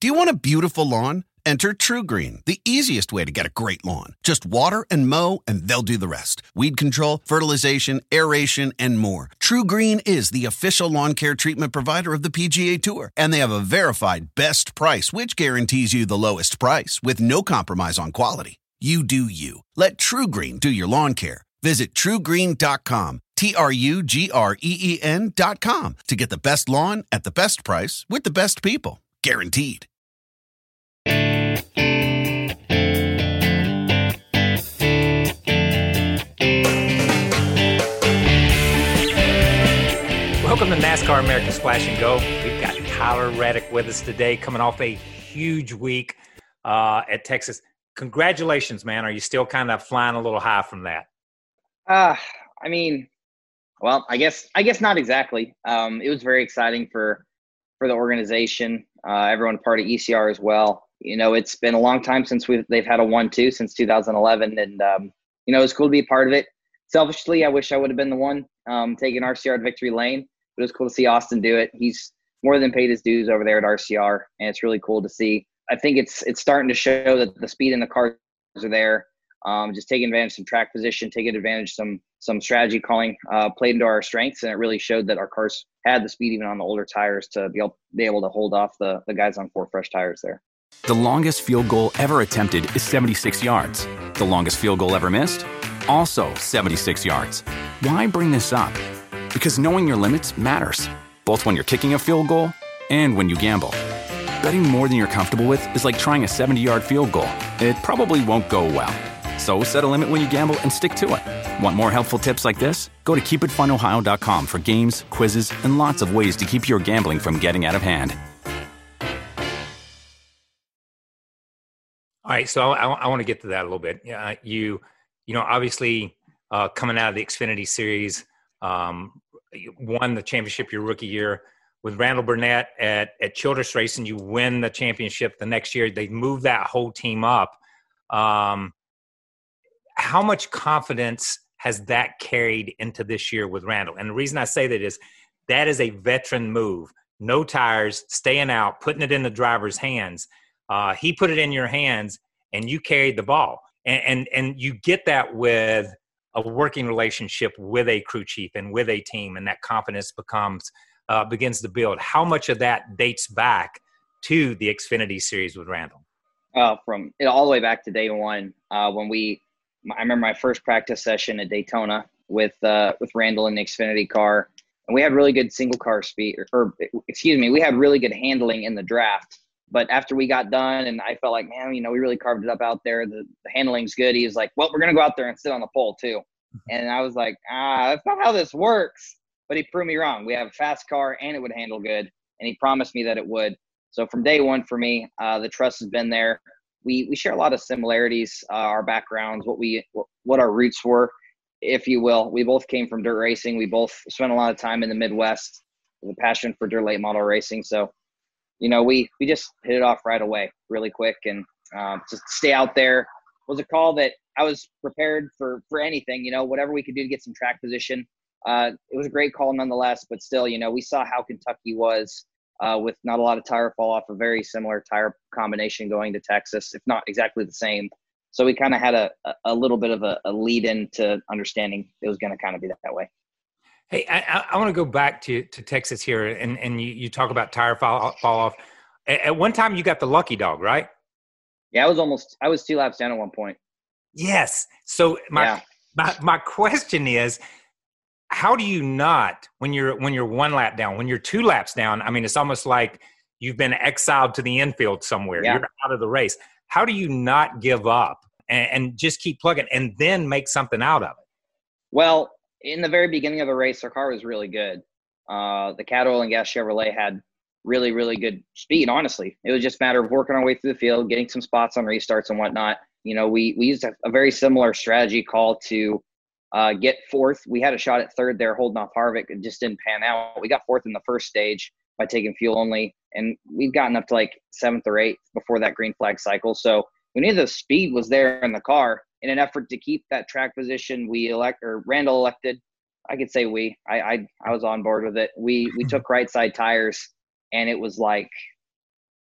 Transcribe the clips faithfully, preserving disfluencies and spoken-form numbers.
Do you want a beautiful lawn? Enter TruGreen, the easiest way to get a great lawn. Just water and mow, and they'll do the rest. Weed control, fertilization, aeration, and more. TruGreen is the official lawn care treatment provider of the P G A Tour, and they have a verified best price, which guarantees you the lowest price with no compromise on quality. You do you. Let TruGreen do your lawn care. Visit True Green dot com, T R U G R E E N dot com, to get the best lawn at the best price with the best people. Guaranteed. Welcome to NASCAR American Splash and Go. We've got Tyler Reddick with us today, coming off a huge week uh, at Texas. Congratulations, man. Are you still kind of flying a little high from that? Uh, I mean, well, I guess I guess not exactly. Um, it was very exciting for for the organization, uh, everyone part of E C R as well. You know, it's been a long time since we've they've had a one two since two thousand eleven, and um, you know, it's cool to be a part of it. Selfishly, I wish I would have been the one um, taking R C R to victory lane. But it was cool to see Austin do it. He's more than paid his dues over there at R C R, and it's really cool to see. I think it's it's starting to show that the speed in the cars are there. Um, just taking advantage of some track position, taking advantage of some some strategy calling uh, played into our strengths, and it really showed that our cars had the speed even on the older tires to be able, be able to hold off the, the guys on four fresh tires there. The longest field goal ever attempted is seventy-six yards. The longest field goal ever missed? Also seventy-six yards. Why bring this up? Because knowing your limits matters, both when you're kicking a field goal and when you gamble. Betting more than you're comfortable with is like trying a seventy-yard field goal. It probably won't go well. So set a limit when you gamble and stick to it. Want more helpful tips like this? Go to keep it fun ohio dot com for games, quizzes, and lots of ways to keep your gambling from getting out of hand. All right, so I, I want to get to that a little bit. Uh, you, you know, obviously uh, coming out of the Xfinity Series, um, you won the championship your rookie year with Randall Burnett at, at Childress Racing. You win the championship the next year. They moved that whole team up. Um, how much confidence has that carried into this year with Randall? And the reason I say that is that is a veteran move. No tires, staying out, putting it in the driver's hands. Uh, he put it in your hands, and you carried the ball. And, and, and you get that with a working relationship with a crew chief and with a team, and that confidence becomes uh, begins to build. How much of that dates back to the Xfinity Series with Randall? Uh, from it all the way back to day one, uh, when we, I remember my first practice session at Daytona with uh, with Randall in the Xfinity car, and we had really good single car speed, or, or excuse me, we had really good handling in the draft. But after we got done, and I felt like, man, you know, we really carved it up out there. The, the handling's good. He was like, well, we're going to go out there and sit on the pole too. And I was like, ah, that's not how this works. But he proved me wrong. We have a fast car, and it would handle good. And he promised me that it would. So from day one for me, uh, the trust has been there. We we share a lot of similarities, uh, our backgrounds, what we what our roots were, if you will. We both came from dirt racing. We both spent a lot of time in the Midwest with a passion for dirt late model racing. So, you know, we, we just hit it off right away, really quick. And uh, to stay out there was a call that I was prepared for, for anything, you know, whatever we could do to get some track position. Uh, it was a great call nonetheless, but still, you know, we saw how Kentucky was uh, with not a lot of tire fall off, a very similar tire combination going to Texas, if not exactly the same. So we kind of had a, a little bit of a, a lead into understanding it was going to kind of be that, that way. Hey, I, I want to go back to, to Texas here, and, and you, you talk about tire fall, fall off. At, at one time, you got the lucky dog, right? Yeah, I was almost – I was two laps down at one point. Yes. So my, yeah. my my question is, how do you not, when you're when you're one lap down, when you're two laps down, I mean, it's almost like you've been exiled to the infield somewhere. Yeah. You're out of the race. How do you not give up and, and just keep plugging and then make something out of it? Well – in the very beginning of the race, our car was really good. Uh, the Cat Oil and Gas Chevrolet had really, really good speed, honestly. It was just a matter of working our way through the field, getting some spots on restarts and whatnot. You know, we, we used a, a very similar strategy call to uh, get fourth. We had a shot at third there holding off Harvick. It just didn't pan out. We got fourth in the first stage by taking fuel only, and we've gotten up to like seventh or eighth before that green flag cycle. So we knew the speed was there in the car. In an effort to keep that track position, we elect or Randall elected. I could say we. I I, I was on board with it. We we took right side tires, and it was like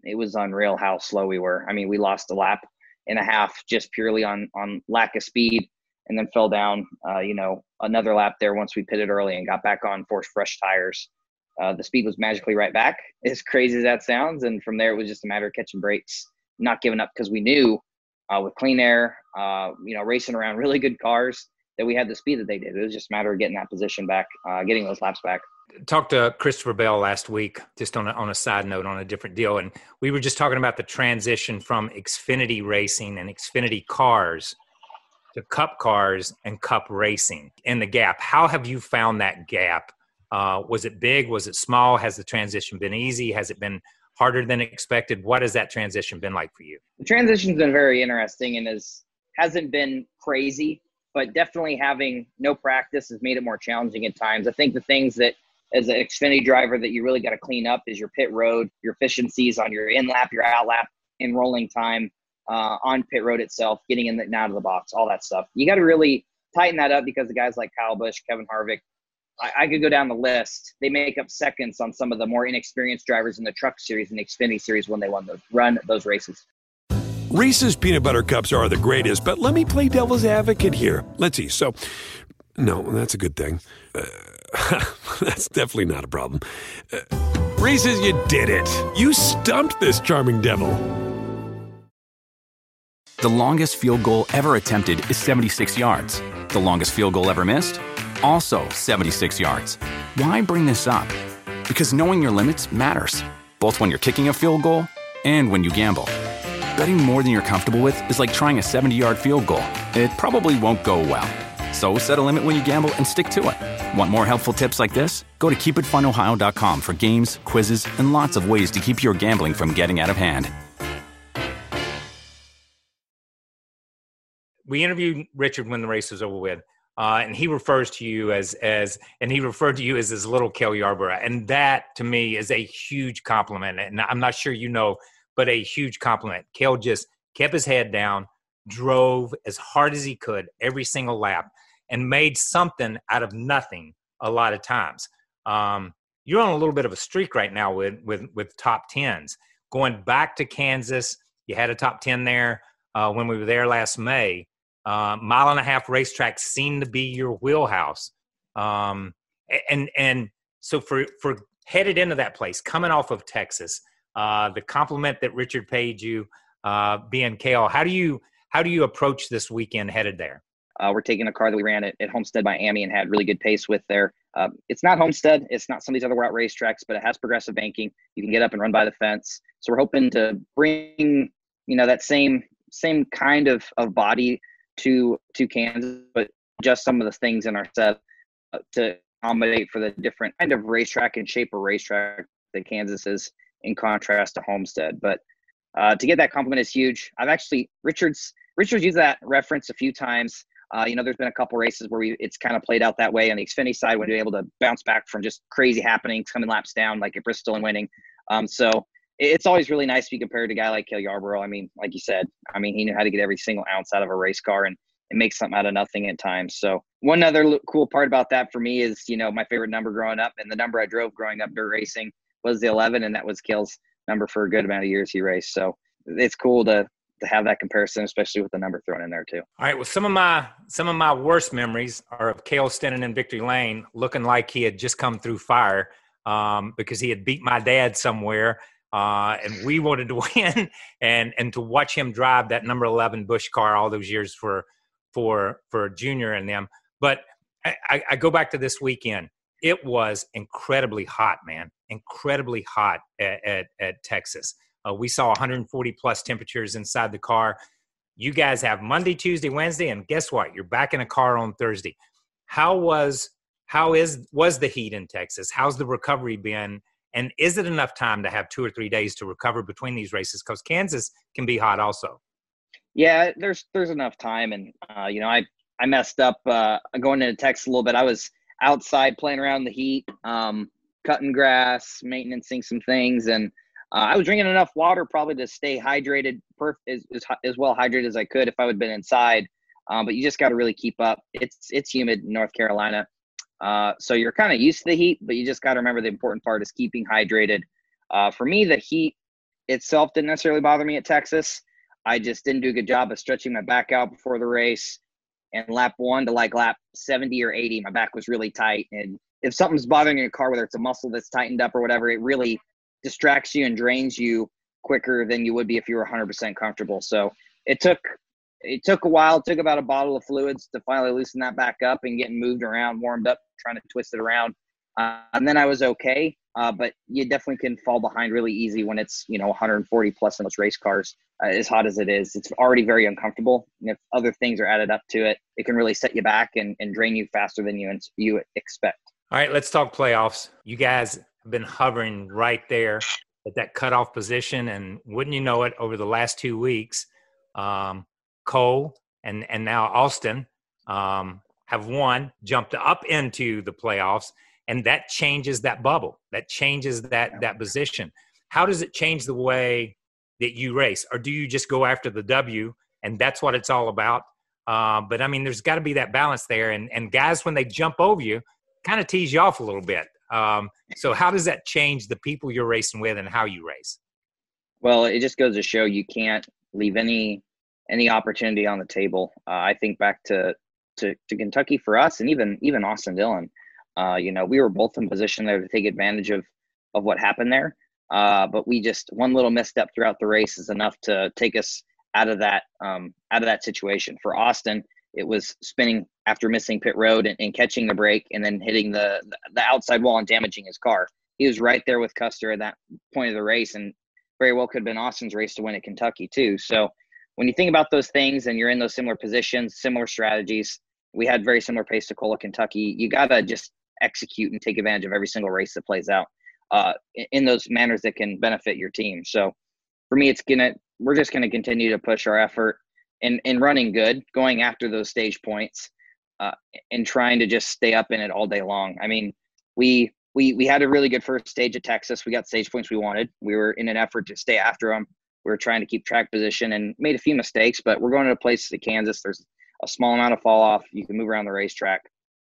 it was unreal how slow we were. I mean, we lost a lap and a half just purely on on lack of speed, and then fell down, uh, you know, another lap there once we pitted early and got back on for fresh tires. Uh, the speed was magically right back, as crazy as that sounds. And from there, it was just a matter of catching brakes, not giving up, because we knew uh, with clean air, uh, you know, racing around really good cars, that we had the speed that they did. It was just a matter of getting that position back, uh, getting those laps back. Talked to Christopher Bell last week, just on a, on a side note, on a different deal. And we were just talking about the transition from Xfinity racing and Xfinity cars to Cup cars and Cup racing, and the gap. How have you found that gap? Uh, was it big? Was it small? Has the transition been easy? Has it been harder than expected? What has that transition been like for you? The transition's been very interesting, and is, hasn't been crazy, but definitely having no practice has made it more challenging at times. I think the things that, as an Xfinity driver, that you really got to clean up is your pit road, your efficiencies on your in lap, your out lap, and rolling time uh, on pit road itself, getting in and out of the box, all that stuff. You got to really tighten that up, because the guys like Kyle Busch, Kevin Harvick, I, I could go down the list. They make up seconds on some of the more inexperienced drivers in the Truck Series and the Xfinity Series when they won those, run those races. Reese's Peanut Butter Cups are the greatest, but let me play devil's advocate here. Let's see. So, no, that's a good thing. Uh, that's definitely not a problem. Uh, Reese's, you did it. You stumped this charming devil. The longest field goal ever attempted is seventy-six yards. The longest field goal ever missed? Also seventy-six yards. Why bring this up? Because knowing your limits matters, both when you're kicking a field goal and when you gamble. Betting more than you're comfortable with is like trying a seventy-yard field goal. It probably won't go well. So set a limit when you gamble and stick to it. Want more helpful tips like this? Go to keep it fun ohio dot com for games, quizzes, and lots of ways to keep your gambling from getting out of hand. We interviewed Richard when the race was over with, uh, and he refers to you as as and he referred to you as his little Cale Yarborough, and that to me is a huge compliment. And I'm not sure you know, but a huge compliment. Cale just kept his head down, drove as hard as he could every single lap, and made something out of nothing a lot of times. Um, you're on a little bit of a streak right now with with with top tens. Going back to Kansas, you had a top ten there uh, when we were there last May. Uh, mile and a half racetrack seemed to be your wheelhouse. Um, and and so for for headed into that place, coming off of Texas, uh, the compliment that Richard paid you, uh, being Cale, how do you how do you approach this weekend headed there? Uh, we're taking a car that we ran at, at Homestead, Miami, and had really good pace with there. Uh, it's not Homestead. It's not some of these other route racetracks, but it has progressive banking. You can get up and run by the fence. So we're hoping to bring, you know, that same same kind of, of body to to Kansas, but just some of the things in our set uh, to accommodate for the different kind of racetrack and shape of racetrack that Kansas is, in contrast to Homestead. But uh, to get that compliment is huge. I've actually Richard's Richard's used that reference a few times. Uh, you know, there's been a couple races where we it's kind of played out that way on the Xfinity side, when you're able to bounce back from just crazy happenings, coming laps down, like at Bristol and winning. Um, so it's always really nice to be compared to a guy like Cale Yarborough. I mean, like you said, I mean, he knew how to get every single ounce out of a race car and, and make something out of nothing at times. So one other l- cool part about that for me is, you know, my favorite number growing up, and the number I drove growing up dirt racing was the eleven, and that was Cale's number for a good amount of years he raced. So it's cool to to have that comparison, especially with the number thrown in there too. All right. Well, some of my some of my worst memories are of Cale standing in victory lane, looking like he had just come through fire, um, because he had beat my dad somewhere, uh, and we wanted to win, and and to watch him drive that number eleven Busch car all those years for for for Junior and them. But I, I go back to this weekend. It was incredibly hot, man. Incredibly hot at at, at Texas. Uh, we saw one hundred forty plus temperatures inside the car. You guys have Monday, Tuesday, Wednesday, and guess what? You're back in a car on Thursday. How was how is was the heat in Texas? How's the recovery been? And is it enough time to have two or three days to recover between these races? Because Kansas can be hot also. Yeah, there's there's enough time, and uh, you know, I I messed up uh, going into Texas a little bit. I was outside playing around in the heat, um, cutting grass, maintaining some things, and Uh, I was drinking enough water probably to stay hydrated, perf- as, as, as well hydrated as I could if I would have been inside. Um, but you just got to really keep up. It's it's humid in North Carolina. Uh, so you're kind of used to the heat, but you just got to remember the important part is keeping hydrated. Uh, for me, the heat itself didn't necessarily bother me at Texas. I just didn't do a good job of stretching my back out before the race. And lap one to like lap seventy or eighty, my back was really tight. And if something's bothering your car, whether it's a muscle that's tightened up or whatever, it really distracts you and drains you quicker than you would be if you were one hundred percent comfortable. So it took it took a while. It took about a bottle of fluids to finally loosen that back up and getting moved around, warmed up, trying to twist it around. Uh, and then I was okay. Uh, but you definitely can fall behind really easy when it's, you know, one hundred forty plus in those race cars, uh, as hot as it is. It's already very uncomfortable. And if other things are added up to it, it can really set you back and, and drain you faster than you you expect. All right, let's talk playoffs. You guys have been hovering right there at that cutoff position. And wouldn't you know it, over the last two weeks, um, Cole and, and now Austin um, have won, jumped up into the playoffs. And that changes that bubble. That changes that that position. How does it change the way that you race? Or do you just go after the W and that's what it's all about? Uh, but, I mean, there's got to be that balance there. And, and guys, when they jump over you, kind of tease you off a little bit. Um, so how does that change the people you're racing with and how you race? Well, it just goes to show you can't leave any any opportunity on the table. Uh, I think back to, to, to Kentucky for us and even even Austin Dillon. Uh, you know, we were both in position there to take advantage of, of what happened there. Uh, but we just, one little misstep throughout the race is enough to take us out of that, um, out of that situation. For Austin, it was spinning after missing pit road and, and catching the brake and then hitting the, the outside wall and damaging his car. He was right there with Custer at that point of the race, and very well could have been Austin's race to win at Kentucky too. So when you think about those things and you're in those similar positions, similar strategies, we had very similar pace to Cole at Kentucky. You got to just execute and take advantage of every single race that plays out uh, in those manners that can benefit your team. So for me, it's gonna, we're just going to continue to push our effort in, in running good, going after those stage points uh, and trying to just stay up in it all day long. I mean, we, we, we had a really good first stage at Texas. We got stage points we wanted. We were in an effort to stay after them. We were trying to keep track position and made a few mistakes, but we're going to places at Kansas. There's a small amount of fall off. You can move around the racetrack.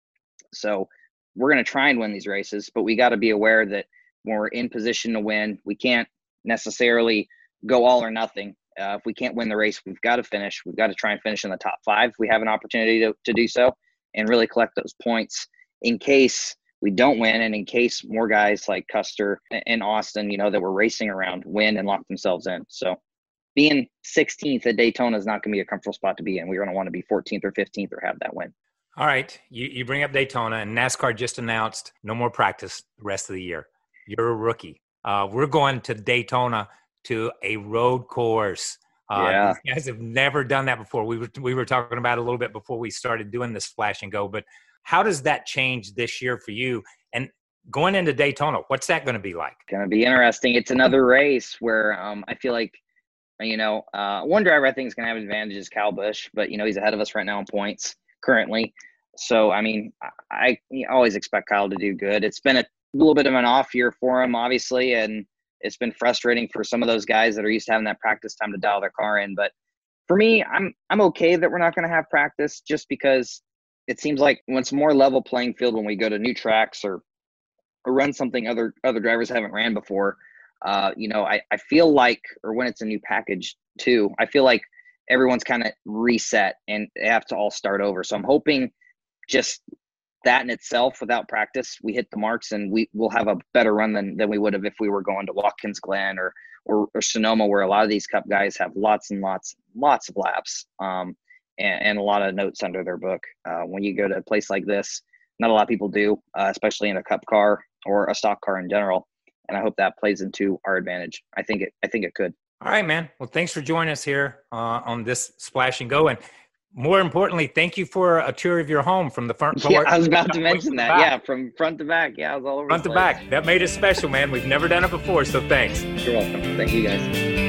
So we're going to try and win these races, but we got to be aware that when we're in position to win, we can't necessarily go all or nothing. Uh, if we can't win the race, we've got to finish. We've got to try and finish in the top five. We have an opportunity to, to do so and really collect those points in case we don't win. And in case more guys like Custer and Austin, you know, that we're racing around win and lock themselves in. So being sixteenth at Daytona is not going to be a comfortable spot to be in. We're going to want to be fourteenth or fifteenth or have that win. All right, you, you bring up Daytona, and NASCAR just announced no more practice the rest of the year. You're a rookie. Uh, we're going to Daytona to a road course. Uh, yeah. These guys have never done that before. We were we were talking about it a little bit before we started doing this Splash and Go, but how does that change this year for you? And going into Daytona, what's that going to be like? Going to be interesting. It's another race where um, I feel like, you know, uh, one driver I think is going to have advantages, Kyle Busch, but, you know, he's ahead of us right now in points currently. So, I mean, I, I always expect Kyle to do good. It's been a little bit of an off year for him, obviously, and it's been frustrating for some of those guys that are used to having that practice time to dial their car in. But for me, I'm I'm okay that we're not going to have practice, just because it seems like when it's more level playing field when we go to new tracks or or run something other other drivers haven't ran before. Uh, you know, I, I feel like, or when it's a new package too, I feel like everyone's kind of reset and they have to all start over. So I'm hoping just that in itself, without practice, we hit the marks and we will have a better run than, than we would have if we were going to Watkins Glen or, or, or Sonoma, where a lot of these Cup guys have lots and lots, lots of laps um, and, and a lot of notes under their book. Uh, when you go to a place like this, not a lot of people do, uh, especially in a Cup car or a stock car in general. And I hope that plays into our advantage. I think it, I think it could. All right, man. Well, thanks for joining us here uh, on this Splash and Go. And more importantly, thank you for a tour of your home from the front. Yeah, I was about to mention that. Yeah, from front to back. Yeah, I was all over front the to place. back. That made it special, man. We've never done it before, so thanks. You're welcome. Thank you, guys.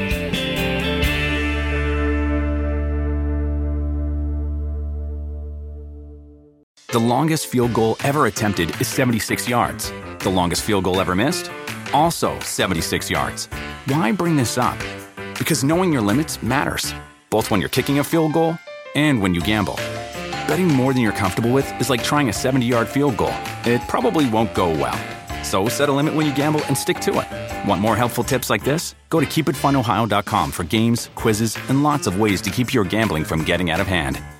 The longest field goal ever attempted is seventy-six yards. The longest field goal ever missed? Also seventy-six yards. Why bring this up? Because knowing your limits matters, both when you're kicking a field goal and when you gamble. Betting more than you're comfortable with is like trying a seventy-yard field goal. It probably won't go well. So set a limit when you gamble and stick to it. Want more helpful tips like this? Go to keep it fun ohio dot com for games, quizzes, and lots of ways to keep your gambling from getting out of hand.